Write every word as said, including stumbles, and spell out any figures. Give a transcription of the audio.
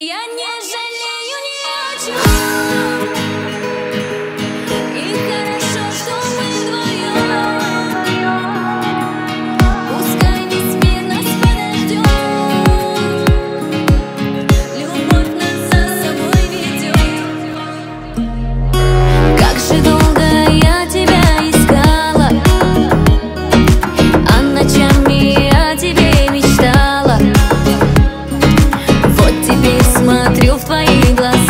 Я не жалею ни о чем, и хорошо, что мы вдвоем. Пускай весь мир нас подождет, любовь нас за собой ведет. Как же долго я тебя искала, а ночами о тебе мечтала. Вот теперь смотрю в твои глаза.